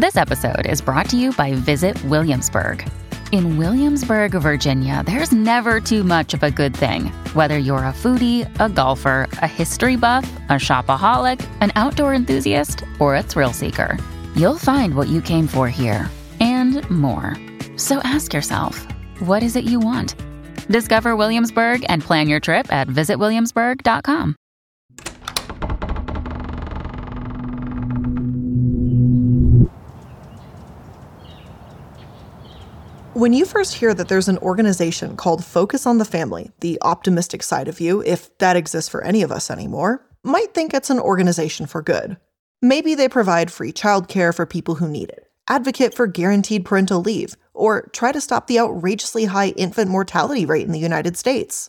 This episode is brought to you by Visit Williamsburg. In Williamsburg, Virginia, there's never too much of a good thing. Whether you're a foodie, a golfer, a history buff, a shopaholic, an outdoor enthusiast, or a thrill seeker, you'll find what you came for here and more. So ask yourself, what is it you want? Discover Williamsburg and plan your trip at visitwilliamsburg.com. When you first hear that there's an organization called Focus on the Family, the optimistic side of you, if that exists for any of us anymore, might think it's an organization for good. Maybe they provide free childcare for people who need it, advocate for guaranteed parental leave, or try to stop the outrageously high infant mortality rate in the United States.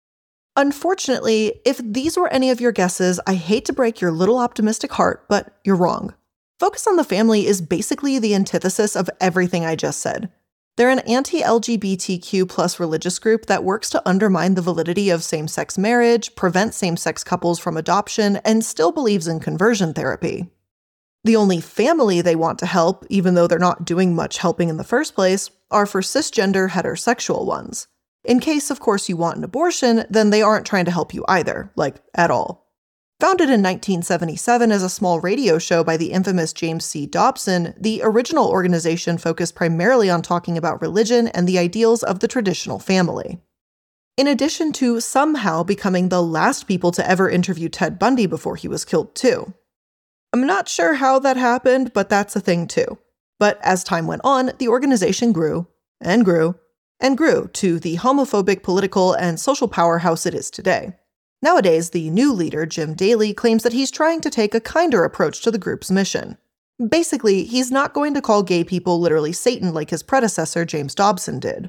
Unfortunately, if these were any of your guesses, I hate to break your little optimistic heart, but you're wrong. Focus on the Family is basically the antithesis of everything I just said. They're an anti-LGBTQ plus religious group that works to undermine the validity of same-sex marriage, prevent same-sex couples from adoption, and still believes in conversion therapy. The only family they want to help, even though they're not doing much helping in the first place, are for cisgender heterosexual ones. In case, of course, you want an abortion, then they aren't trying to help you either, at all. Founded in 1977 as a small radio show by the infamous James C. Dobson, the original organization focused primarily on talking about religion and the ideals of the traditional family. In addition to somehow becoming the last people to ever interview Ted Bundy before he was killed too. I'm not sure how that happened, but that's a thing too. But as time went on, the organization grew, and grew, and grew to the homophobic political and social powerhouse it is today. Nowadays, the new leader, Jim Daly, claims that he's trying to take a kinder approach to the group's mission. Basically, he's not going to call gay people literally Satan like his predecessor, James Dobson, did.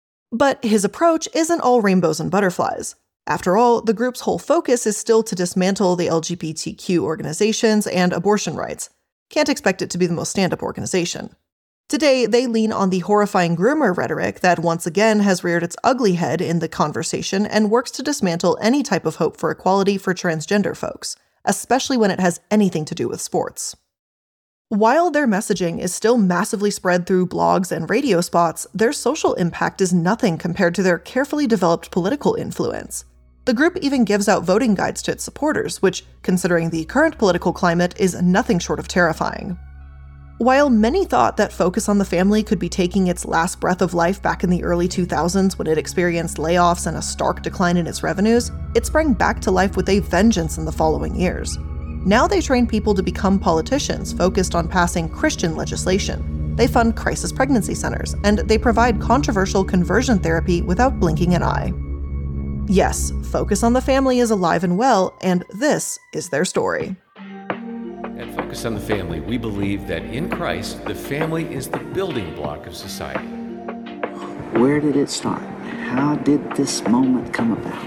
But his approach isn't all rainbows and butterflies. After all, the group's whole focus is still to dismantle the LGBTQ organizations and abortion rights. Can't expect it to be the most stand-up organization. Today, they lean on the horrifying groomer rhetoric that once again has reared its ugly head in the conversation and works to dismantle any type of hope for equality for transgender folks, especially when it has anything to do with sports. While their messaging is still massively spread through blogs and radio spots, their social impact is nothing compared to their carefully developed political influence. The group even gives out voting guides to its supporters, which, considering the current political climate, is nothing short of terrifying. While many thought that Focus on the Family could be taking its last breath of life back in the early 2000s when it experienced layoffs and a stark decline in its revenues, it sprang back to life with a vengeance in the following years. Now they train people to become politicians focused on passing Christian legislation. They fund crisis pregnancy centers, and they provide controversial conversion therapy without blinking an eye. Yes, Focus on the Family is alive and well, and this is their story. At Focus on the Family, we believe that in Christ, the family is the building block of society. Where did it start? How did this moment come about?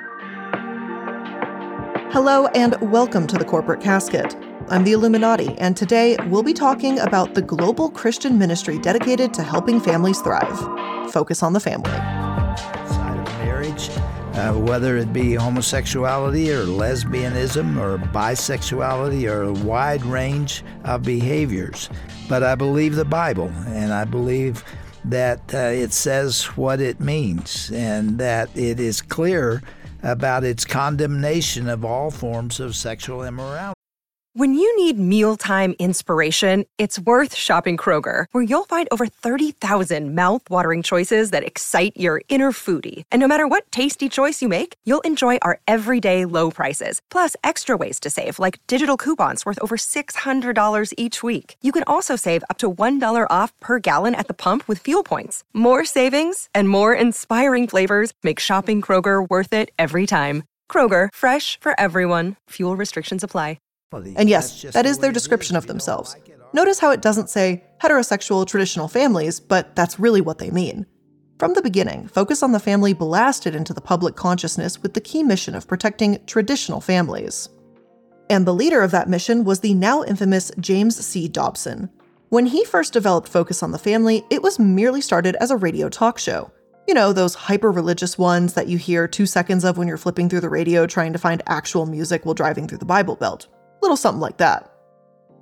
Hello and welcome to the Corporate Casket. I'm the Illuminati, and today we'll be talking about the global Christian ministry dedicated to helping families thrive. Focus on the Family. Side of marriage, whether it be homosexuality or lesbianism or bisexuality or a wide range of behaviors. But I believe the Bible, and I believe that it says what it means, and that it is clear about its condemnation of all forms of sexual immorality. When you need mealtime inspiration, it's worth shopping Kroger, where you'll find over 30,000 mouth-watering choices that excite your inner foodie. And no matter what tasty choice you make, you'll enjoy our everyday low prices, plus extra ways to save, like digital coupons worth over $600 each week. You can also save up to $1 off per gallon at the pump with fuel points. More savings and more inspiring flavors make shopping Kroger worth it every time. Kroger, fresh for everyone. Fuel restrictions apply. And yes, that is their description of themselves. Notice how it doesn't say heterosexual traditional families, but that's really what they mean. From the beginning, Focus on the Family blasted into the public consciousness with the key mission of protecting traditional families. And the leader of that mission was the now infamous James C. Dobson. When he first developed Focus on the Family, it was merely started as a radio talk show. You know, those hyper-religious ones that you hear 2 seconds of when you're flipping through the radio trying to find actual music while driving through the Bible Belt. Little something like that.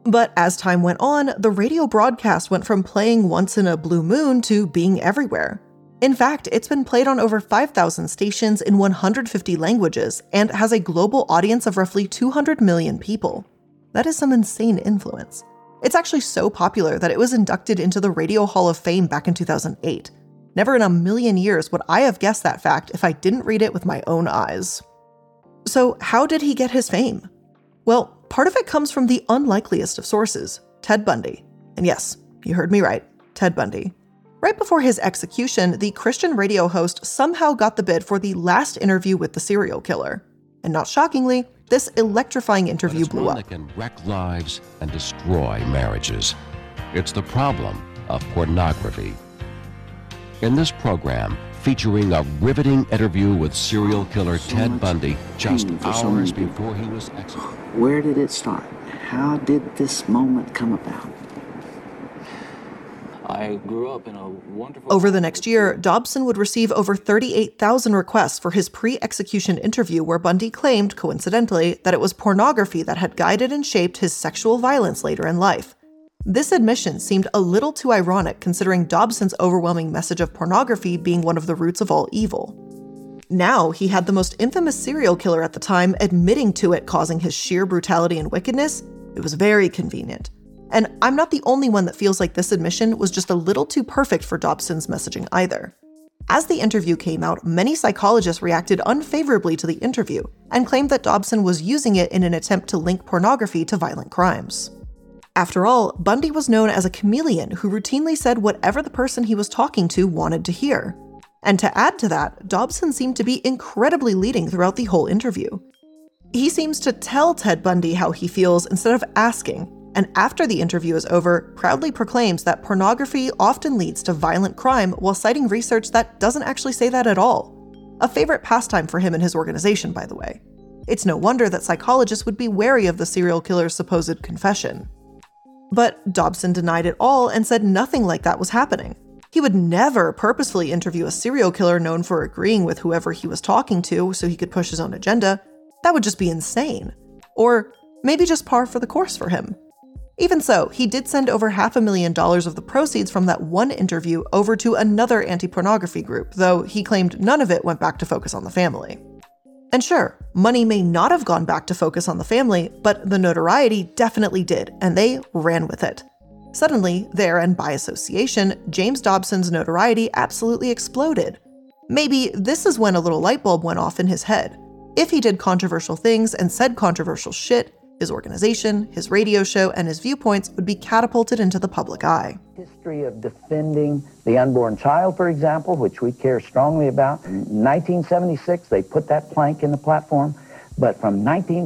But as time went on, the radio broadcast went from playing once in a blue moon to being everywhere. In fact, it's been played on over 5,000 stations in 150 languages and has a global audience of roughly 200 million people. That is some insane influence. It's actually so popular that it was inducted into the Radio Hall of Fame back in 2008. Never in a million years would I have guessed that fact if I didn't read it with my own eyes. So how did he get his fame? Well, part of it comes from the unlikeliest of sources, Ted Bundy. And yes, you heard me right, Ted Bundy. Right before his execution, the Christian radio host somehow got the bid for the last interview with the serial killer. And not shockingly, this electrifying interview blew up. That can wreck lives and destroy marriages. It's the problem of pornography. In this program, featuring a riveting interview with serial killer Ted Bundy just hours before he was executed. Where did it start? How did this moment come about? I grew up in a wonderful... Over the next year, Dobson would receive over 38,000 requests for his pre-execution interview where Bundy claimed, coincidentally, that it was pornography that had guided and shaped his sexual violence later in life. This admission seemed a little too ironic considering Dobson's overwhelming message of pornography being one of the roots of all evil. Now, he had the most infamous serial killer at the time admitting to it causing his sheer brutality and wickedness. It was very convenient. And I'm not the only one that feels like this admission was just a little too perfect for Dobson's messaging either. As the interview came out, many psychologists reacted unfavorably to the interview and claimed that Dobson was using it in an attempt to link pornography to violent crimes. After all, Bundy was known as a chameleon who routinely said whatever the person he was talking to wanted to hear. And to add to that, Dobson seemed to be incredibly leading throughout the whole interview. He seems to tell Ted Bundy how he feels instead of asking, and after the interview is over, proudly proclaims that pornography often leads to violent crime while citing research that doesn't actually say that at all. A favorite pastime for him and his organization, by the way. It's no wonder that psychologists would be wary of the serial killer's supposed confession. But Dobson denied it all and said nothing like that was happening. He would never purposefully interview a serial killer known for agreeing with whoever he was talking to so he could push his own agenda. That would just be insane. Or maybe just par for the course for him. Even so, he did send over $500,000 of the proceeds from that one interview over to another anti-pornography group, though he claimed none of it went back to focus on the family. And sure, money may not have gone back to focus on the family, but the notoriety definitely did, and they ran with it. Suddenly, there and by association, James Dobson's notoriety absolutely exploded. Maybe this is when a little light bulb went off in his head. If he did controversial things and said controversial shit, his organization, his radio show, and his viewpoints would be catapulted into the public eye. History of defending the unborn child, for example, which we care strongly about. In 1976, they put that plank in the platform, but from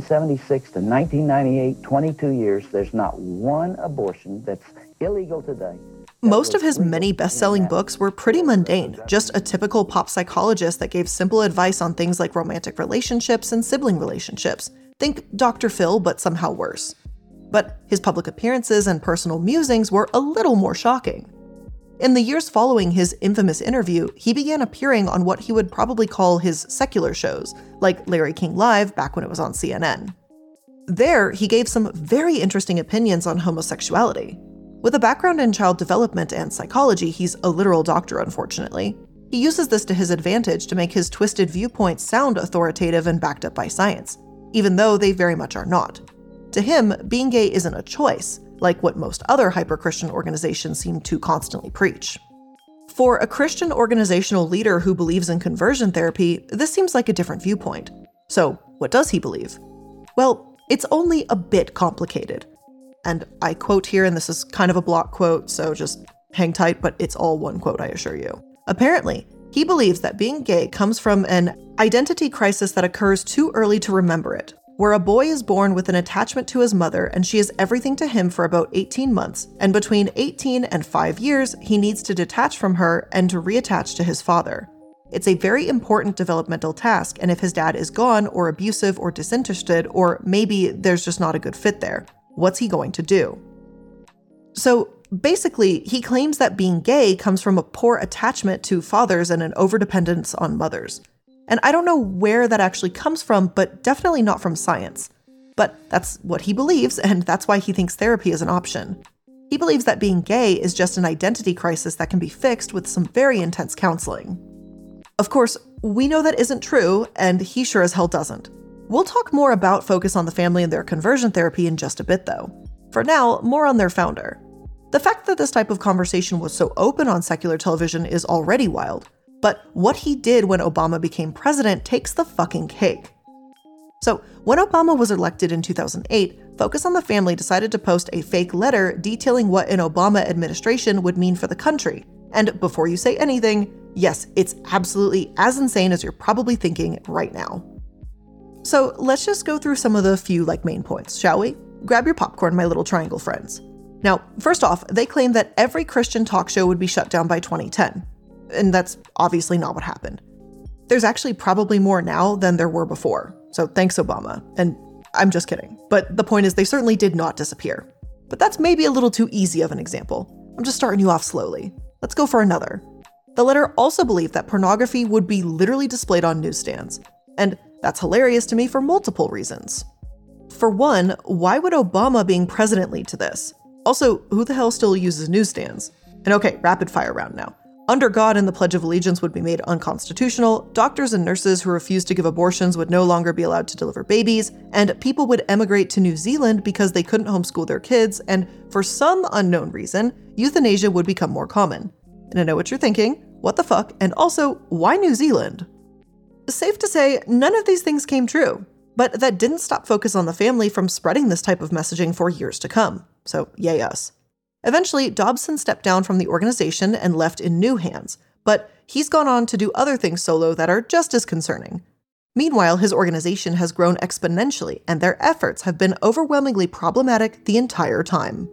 1976 to 1998, 22 years, there's not one abortion that's illegal today. Most of his many best-selling books were pretty mundane, just a typical pop psychologist that gave simple advice on things like romantic relationships and sibling relationships. Think Dr. Phil, but somehow worse. But his public appearances and personal musings were a little more shocking. In the years following his infamous interview, he began appearing on what he would probably call his secular shows, like Larry King Live back when it was on CNN. There, he gave some very interesting opinions on homosexuality. With a background in child development and psychology, he's a literal doctor, unfortunately. He uses this to his advantage to make his twisted viewpoints sound authoritative and backed up by science, even though they very much are not. To him, being gay isn't a choice, like what most other hyper-Christian organizations seem to constantly preach. For a Christian organizational leader who believes in conversion therapy, this seems like a different viewpoint. So, what does he believe? Well, it's only a bit complicated. And I quote here, and this is kind of a block quote, so just hang tight, but it's all one quote, I assure you. Apparently, he believes that being gay comes from an identity crisis that occurs too early to remember it, where a boy is born with an attachment to his mother and she is everything to him for about 18 months, and between 18 and 5 years, he needs to detach from her and to reattach to his father. It's a very important developmental task, and if his dad is gone or abusive or disinterested, or maybe there's just not a good fit there, what's he going to do? So basically, he claims that being gay comes from a poor attachment to fathers and an overdependence on mothers. And I don't know where that actually comes from, but definitely not from science. But that's what he believes, and that's why he thinks therapy is an option. He believes that being gay is just an identity crisis that can be fixed with some very intense counseling. Of course, we know that isn't true, and he sure as hell doesn't. We'll talk more about Focus on the Family and their conversion therapy in just a bit, though. For now, more on their founder. The fact that this type of conversation was so open on secular television is already wild, but what he did when Obama became president takes the fucking cake. So, when Obama was elected in 2008, Focus on the Family decided to post a fake letter detailing what an Obama administration would mean for the country. And before you say anything, yes, it's absolutely as insane as you're probably thinking right now. So let's just go through some of the few main points, shall we? Grab your popcorn, my little triangle friends. Now, first off, they claim that every Christian talk show would be shut down by 2010. And that's obviously not what happened. There's actually probably more now than there were before. So thanks, Obama. And I'm just kidding. But the point is they certainly did not disappear. But that's maybe a little too easy of an example. I'm just starting you off slowly. Let's go for another. The letter also believed that pornography would be literally displayed on newsstands. And that's hilarious to me for multiple reasons. For one, why would Obama being president lead to this? Also, who the hell still uses newsstands? And okay, rapid fire round now. Under God and the Pledge of Allegiance would be made unconstitutional, doctors and nurses who refused to give abortions would no longer be allowed to deliver babies, and people would emigrate to New Zealand because they couldn't homeschool their kids, and for some unknown reason, euthanasia would become more common. And I know what you're thinking, what the fuck, and also, why New Zealand? Safe to say, none of these things came true, but that didn't stop Focus on the Family from spreading this type of messaging for years to come, so yay us. Eventually, Dobson stepped down from the organization and left in new hands, but he's gone on to do other things solo that are just as concerning. Meanwhile, his organization has grown exponentially, and their efforts have been overwhelmingly problematic the entire time.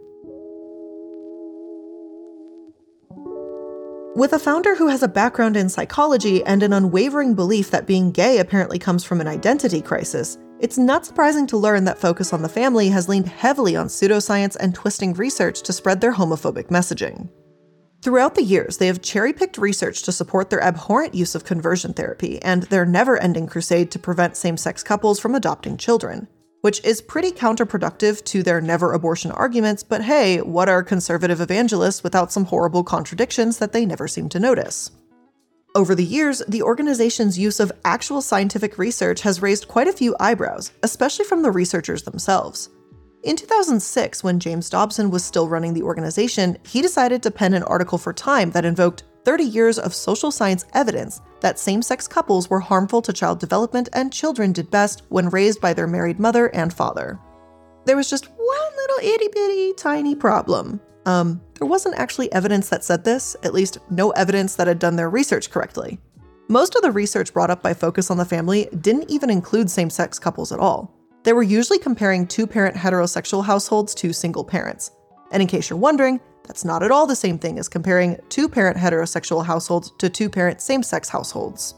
With a founder who has a background in psychology and an unwavering belief that being gay apparently comes from an identity crisis, it's not surprising to learn that Focus on the Family has leaned heavily on pseudoscience and twisting research to spread their homophobic messaging. Throughout the years, they have cherry-picked research to support their abhorrent use of conversion therapy and their never-ending crusade to prevent same-sex couples from adopting children, which is pretty counterproductive to their never-abortion arguments, but hey, what are conservative evangelists without some horrible contradictions that they never seem to notice? Over the years, the organization's use of actual scientific research has raised quite a few eyebrows, especially from the researchers themselves. In 2006, when James Dobson was still running the organization, he decided to pen an article for Time that invoked 30 years of social science evidence that same-sex couples were harmful to child development and children did best when raised by their married mother and father. There was just one little itty-bitty tiny problem. There wasn't actually evidence that said this, at least no evidence that had done their research correctly. Most of the research brought up by Focus on the Family didn't even include same-sex couples at all. They were usually comparing two-parent heterosexual households to single parents. And in case you're wondering, that's not at all the same thing as comparing two-parent heterosexual households to two-parent same-sex households.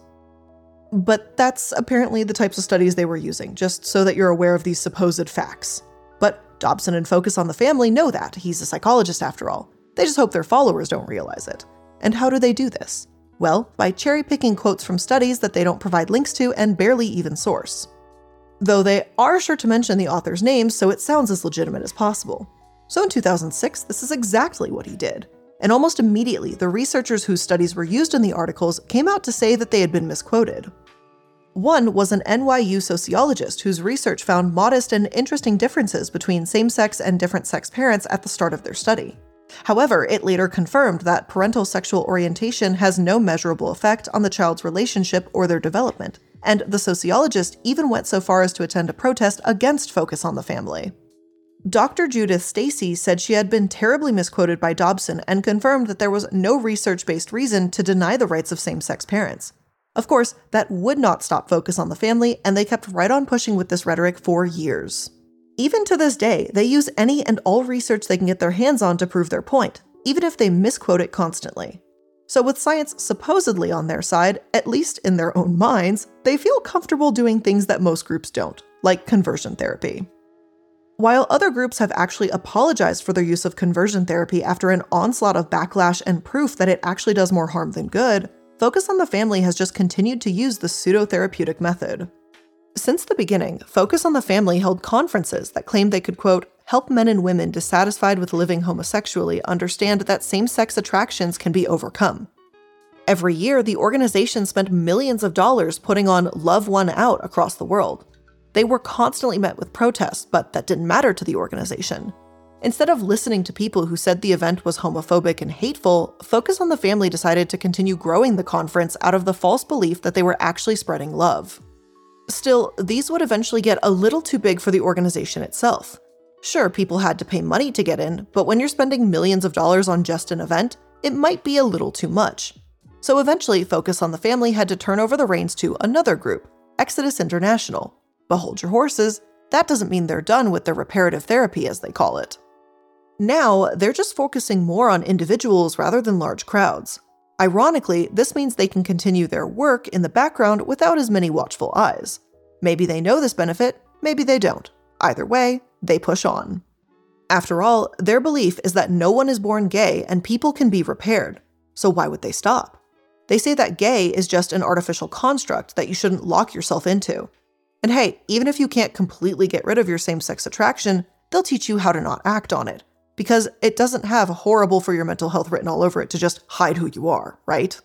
But that's apparently the types of studies they were using, just so that you're aware of these supposed facts. But Dobson and Focus on the Family know that. He's a psychologist after all. They just hope their followers don't realize it. And how do they do this? Well, by cherry-picking quotes from studies that they don't provide links to and barely even source. Though they are sure to mention the author's names so it sounds as legitimate as possible. So in 2006, this is exactly what he did. And almost immediately, the researchers whose studies were used in the articles came out to say that they had been misquoted. One was an NYU sociologist whose research found modest and interesting differences between same-sex and different-sex parents at the start of their study. However, it later confirmed that parental sexual orientation has no measurable effect on the child's relationship or their development, and the sociologist even went so far as to attend a protest against Focus on the Family. Dr. Judith Stacy said she had been terribly misquoted by Dobson and confirmed that there was no research-based reason to deny the rights of same-sex parents. Of course, that would not stop Focus on the Family, and they kept right on pushing with this rhetoric for years. Even to this day, they use any and all research they can get their hands on to prove their point, even if they misquote it constantly. So with science supposedly on their side, at least in their own minds, they feel comfortable doing things that most groups don't, like conversion therapy. While other groups have actually apologized for their use of conversion therapy after an onslaught of backlash and proof that it actually does more harm than good, Focus on the Family has just continued to use the pseudo-therapeutic method. Since the beginning, Focus on the Family held conferences that claimed they could, quote, help men and women dissatisfied with living homosexually understand that same-sex attractions can be overcome. Every year, the organization spent millions of dollars putting on Love One Out across the world. They were constantly met with protests, but that didn't matter to the organization. Instead of listening to people who said the event was homophobic and hateful, Focus on the Family decided to continue growing the conference out of the false belief that they were actually spreading love. Still, these would eventually get a little too big for the organization itself. Sure, people had to pay money to get in, but when you're spending millions of dollars on just an event, it might be a little too much. So eventually, Focus on the Family had to turn over the reins to another group, Exodus International. But hold your horses, that doesn't mean they're done with their reparative therapy, as they call it. Now, they're just focusing more on individuals rather than large crowds. Ironically, this means they can continue their work in the background without as many watchful eyes. Maybe they know this benefit, maybe they don't. Either way, they push on. After all, their belief is that no one is born gay and people can be repaired. So why would they stop? They say that gay is just an artificial construct that you shouldn't lock yourself into. And hey, even if you can't completely get rid of your same-sex attraction, they'll teach you how to not act on it. Because it doesn't have horrible for your mental health written all over it to just hide who you are, right?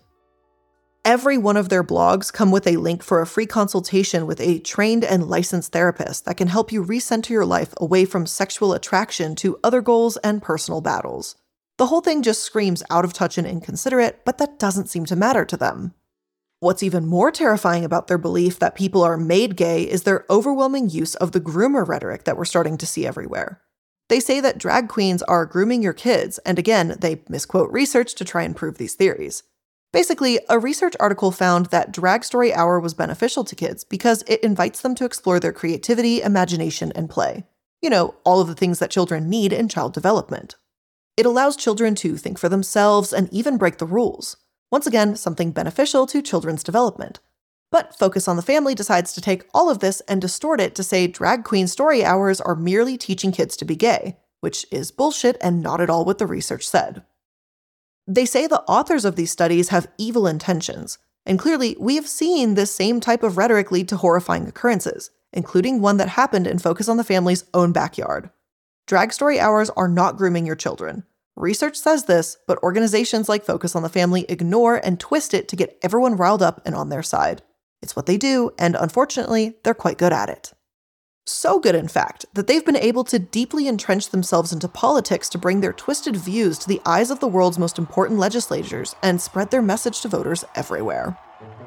Every one of their blogs come with a link for a free consultation with a trained and licensed therapist that can help you recenter your life away from sexual attraction to other goals and personal battles. The whole thing just screams out of touch and inconsiderate, but that doesn't seem to matter to them. What's even more terrifying about their belief that people are made gay is their overwhelming use of the groomer rhetoric that we're starting to see everywhere. They say that drag queens are grooming your kids, and again, they misquote research to try and prove these theories. Basically, a research article found that Drag Story Hour was beneficial to kids because it invites them to explore their creativity, imagination, and play. You know, all of the things that children need in child development. It allows children to think for themselves and even break the rules. Once again, something beneficial to children's development. But Focus on the Family decides to take all of this and distort it to say drag queen story hours are merely teaching kids to be gay, which is bullshit and not at all what the research said. They say the authors of these studies have evil intentions, and clearly we have seen this same type of rhetoric lead to horrifying occurrences, including one that happened in Focus on the Family's own backyard. Drag story hours are not grooming your children. Research says this, but organizations like Focus on the Family ignore and twist it to get everyone riled up and on their side. It's what they do, and unfortunately, they're quite good at it. So good, in fact, that they've been able to deeply entrench themselves into politics to bring their twisted views to the eyes of the world's most important legislators and spread their message to voters everywhere.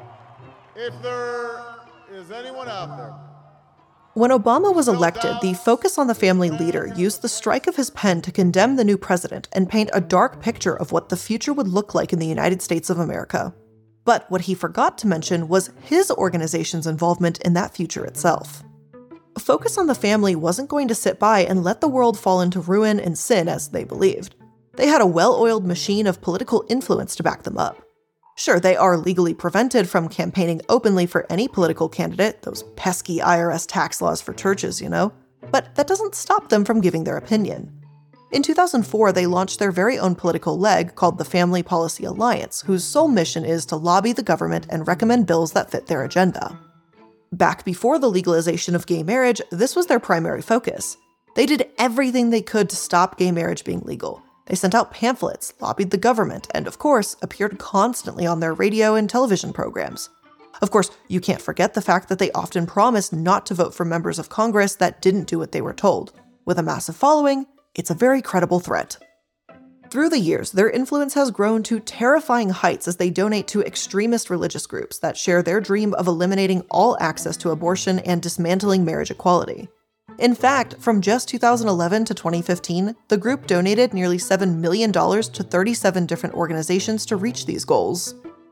If there is anyone out there. When Obama was elected, the Focus on the Family leader used the strike of his pen to condemn the new president and paint a dark picture of what the future would look like in the United States of America. But what he forgot to mention was his organization's involvement in that future itself. Focus on the Family wasn't going to sit by and let the world fall into ruin and sin as they believed. They had a well-oiled machine of political influence to back them up. Sure, they are legally prevented from campaigning openly for any political candidate, those pesky IRS tax laws for churches, you know, but that doesn't stop them from giving their opinion. In 2004, they launched their very own political leg called the Family Policy Alliance, whose sole mission is to lobby the government and recommend bills that fit their agenda. Back before the legalization of gay marriage, this was their primary focus. They did everything they could to stop gay marriage being legal. They sent out pamphlets, lobbied the government, and of course, appeared constantly on their radio and television programs. Of course, you can't forget the fact that they often promised not to vote for members of Congress that didn't do what they were told. With a massive following, it's a very credible threat. Through the years, their influence has grown to terrifying heights as they donate to extremist religious groups that share their dream of eliminating all access to abortion and dismantling marriage equality. In fact, from just 2011 to 2015, the group donated nearly $7 million to 37 different organizations to reach these goals.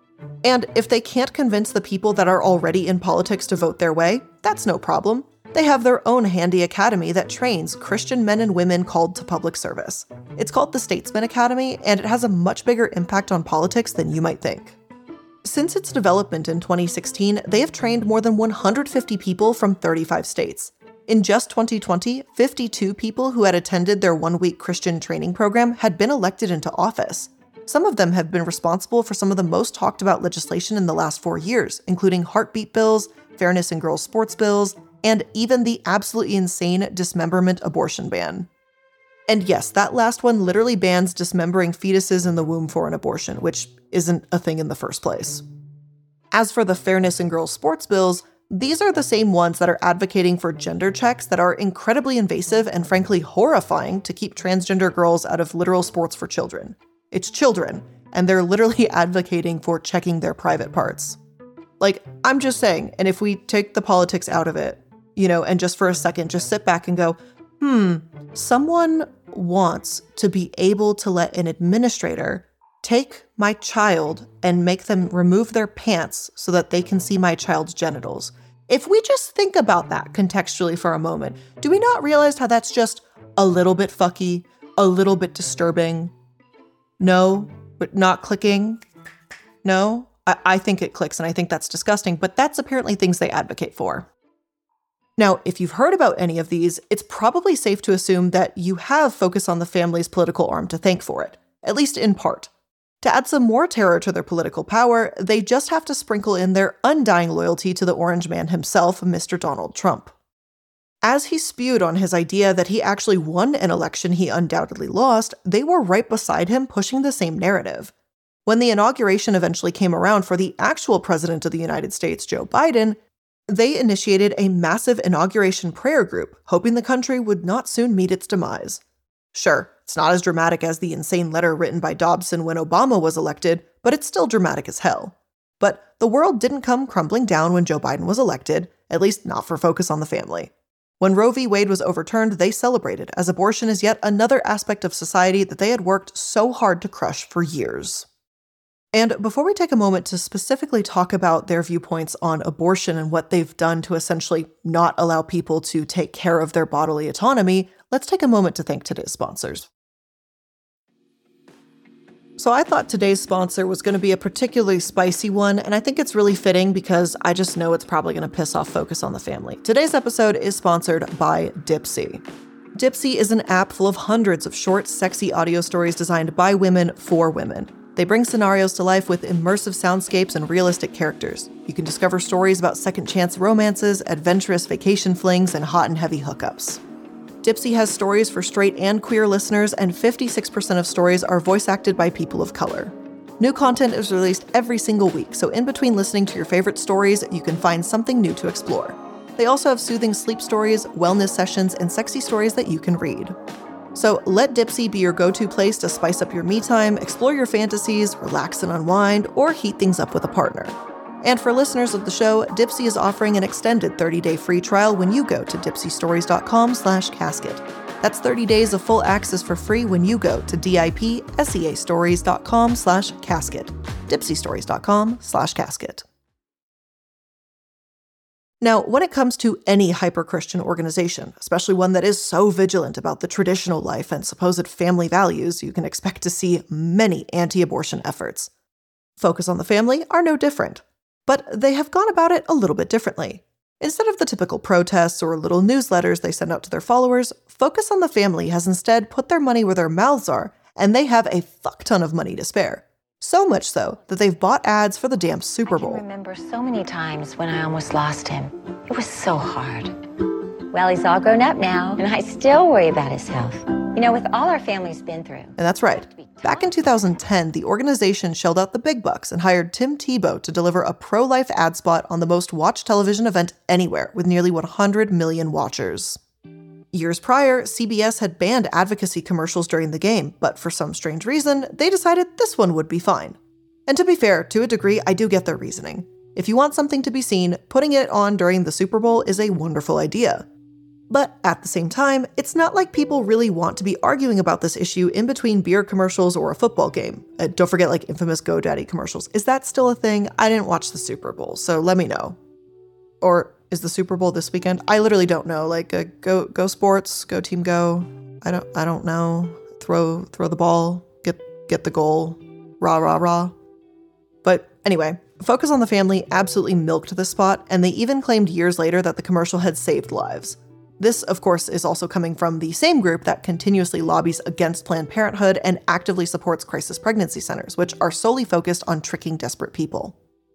And if they can't convince the people that are already in politics to vote their way, that's no problem. They have their own handy academy that trains Christian men and women called to public service. It's called the Statesman Academy, and it has a much bigger impact on politics than you might think. Since its development in 2016, they have trained more than 150 people from 35 states. In just 2020, 52 people who had attended their one-week Christian training program had been elected into office. Some of them have been responsible for some of the most talked about legislation in the last 4 years, including heartbeat bills, fairness in girls' sports bills, and even the absolutely insane dismemberment abortion ban. And yes, that last one literally bans dismembering fetuses in the womb for an abortion, which isn't a thing in the first place. As for the fairness in girls' sports bills, these are the same ones that are advocating for gender checks that are incredibly invasive and frankly horrifying to keep transgender girls out of literal sports for children. It's children, and they're literally advocating for checking their private parts. Like, I'm just saying, and if we take the politics out of it, and just for a second, just sit back and go, someone wants to be able to let an administrator take my child and make them remove their pants so that they can see my child's genitals. If we just think about that contextually for a moment, do we not realize how that's just a little bit fucky, a little bit disturbing? No, but not clicking? No? I think it clicks, and I think that's disgusting, but that's apparently things they advocate for. Now, if you've heard about any of these, it's probably safe to assume that you have Focus on the Family's political arm to thank for it, at least in part. To add some more terror to their political power, they just have to sprinkle in their undying loyalty to the orange man himself, Mr. Donald Trump. As he spewed on his idea that he actually won an election he undoubtedly lost, they were right beside him pushing the same narrative. When the inauguration eventually came around for the actual president of the United States, Joe Biden, they initiated a massive inauguration prayer group, hoping the country would not soon meet its demise. Sure, it's not as dramatic as the insane letter written by Dobson when Obama was elected, but it's still dramatic as hell. But the world didn't come crumbling down when Joe Biden was elected, at least not for Focus on the Family. When Roe v. Wade was overturned, they celebrated, as abortion is yet another aspect of society that they had worked so hard to crush for years. And before we take a moment to specifically talk about their viewpoints on abortion and what they've done to essentially not allow people to take care of their bodily autonomy, let's take a moment to thank today's sponsors. So I thought today's sponsor was going to be a particularly spicy one, and I think it's really fitting because I just know it's probably going to piss off Focus on the Family. Today's episode is sponsored by Dipsea. Dipsea is an app full of hundreds of short, sexy audio stories designed by women for women. They bring scenarios to life with immersive soundscapes and realistic characters. You can discover stories about second chance romances, adventurous vacation flings, and hot and heavy hookups. Dipsea has stories for straight and queer listeners, and 56% of stories are voice acted by people of color. New content is released every single week, so in between listening to your favorite stories, you can find something new to explore. They also have soothing sleep stories, wellness sessions, and sexy stories that you can read. So let Dipsea be your go-to place to spice up your me time, explore your fantasies, relax and unwind, or heat things up with a partner. And for listeners of the show, Dipsea is offering an extended 30-day free trial when you go to dipseastories.com/casket. That's 30 days of full access for free when you go to dipseastories.com/casket. dipseastories.com/casket. Now, when it comes to any hyper-Christian organization, especially one that is so vigilant about the traditional life and supposed family values, you can expect to see many anti-abortion efforts. Focus on the Family are no different, but they have gone about it a little bit differently. Instead of the typical protests or little newsletters they send out to their followers, Focus on the Family has instead put their money where their mouths are, and they have a fuck ton of money to spare. So much so that they've bought ads for the damn Super Bowl. I can remember so many times when I almost lost him. It was so hard. Well, he's all grown up now, and I still worry about his health. You know, with all our family's been through. And that's right. Back in 2010, the organization shelled out the big bucks and hired Tim Tebow to deliver a pro-life ad spot on the most watched television event anywhere, with nearly 100 million watchers. Years prior, CBS had banned advocacy commercials during the game, but for some strange reason, they decided this one would be fine. And to be fair, to a degree, I do get their reasoning. If you want something to be seen, putting it on during the Super Bowl is a wonderful idea. But at the same time, it's not like people really want to be arguing about this issue in between beer commercials or a football game. Don't forget infamous GoDaddy commercials. Is that still a thing? I didn't watch the Super Bowl, so let me know. Or is the Super Bowl this weekend? I literally don't know. Go sports, go team go. I don't know. Throw the ball, get the goal. Rah rah rah. But anyway, Focus on the Family absolutely milked this spot, and they even claimed years later that the commercial had saved lives. This, of course, is also coming from the same group that continuously lobbies against Planned Parenthood and actively supports crisis pregnancy centers, which are solely focused on tricking desperate people.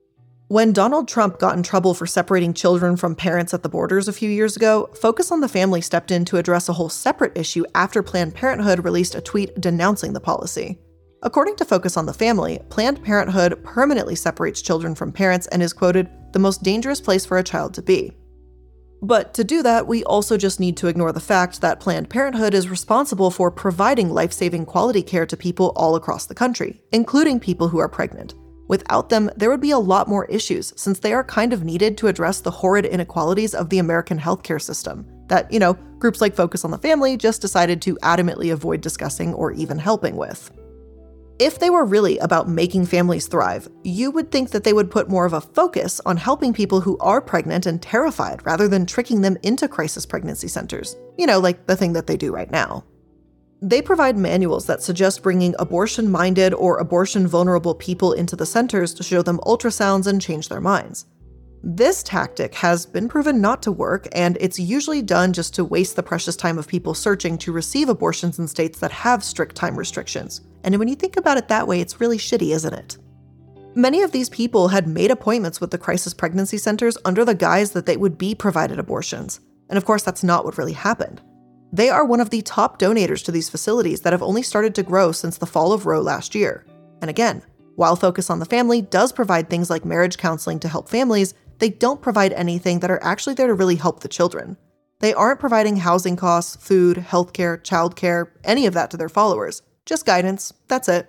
When Donald Trump got in trouble for separating children from parents at the borders a few years ago, Focus on the Family stepped in to address a whole separate issue after Planned Parenthood released a tweet denouncing the policy. According to Focus on the Family, Planned Parenthood permanently separates children from parents and is quoted, "the most dangerous place for a child to be." But to do that, we also just need to ignore the fact that Planned Parenthood is responsible for providing life-saving quality care to people all across the country, including people who are pregnant. Without them, there would be a lot more issues, since they are kind of needed to address the horrid inequalities of the American healthcare system that, groups like Focus on the Family just decided to adamantly avoid discussing or even helping with. If they were really about making families thrive, you would think that they would put more of a focus on helping people who are pregnant and terrified rather than tricking them into crisis pregnancy centers. Like the thing that they do right now. They provide manuals that suggest bringing abortion-minded or abortion-vulnerable people into the centers to show them ultrasounds and change their minds. This tactic has been proven not to work, and it's usually done just to waste the precious time of people searching to receive abortions in states that have strict time restrictions. And when you think about it that way, it's really shitty, isn't it? Many of these people had made appointments with the crisis pregnancy centers under the guise that they would be provided abortions. And of course, that's not what really happened. They are one of the top donators to these facilities that have only started to grow since the fall of Roe last year. And again, while Focus on the Family does provide things like marriage counseling to help families, they don't provide anything that are actually there to really help the children. They aren't providing housing costs, food, healthcare, childcare, any of that to their followers. Just guidance, that's it.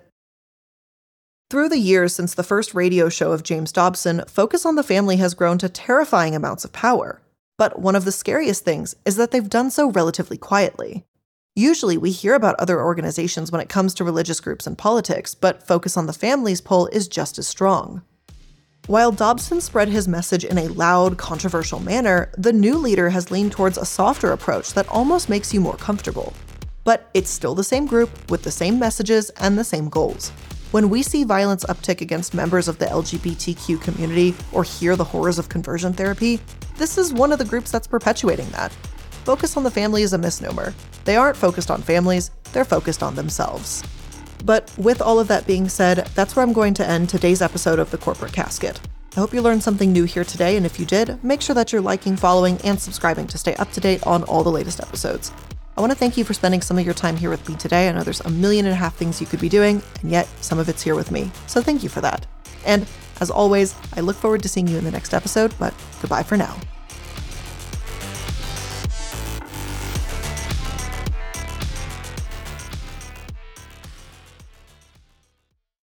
Through the years since the first radio show of James Dobson, Focus on the Family has grown to terrifying amounts of power. But one of the scariest things is that they've done so relatively quietly. Usually we hear about other organizations when it comes to religious groups and politics, but Focus on the Family's pull is just as strong. While Dobson spread his message in a loud, controversial manner, the new leader has leaned towards a softer approach that almost makes you more comfortable. But it's still the same group, with the same messages and the same goals. When we see violence uptick against members of the LGBTQ community or hear the horrors of conversion therapy, this is one of the groups that's perpetuating that. Focus on the Family is a misnomer. They aren't focused on families, they're focused on themselves. But with all of that being said, that's where I'm going to end today's episode of The Corporate Casket. I hope you learned something new here today, and if you did, make sure that you're liking, following, and subscribing to stay up to date on all the latest episodes. I want to thank you for spending some of your time here with me today. I know there's 1.5 million things you could be doing, and yet some of it's here with me. So thank you for that. And as always, I look forward to seeing you in the next episode, but goodbye for now.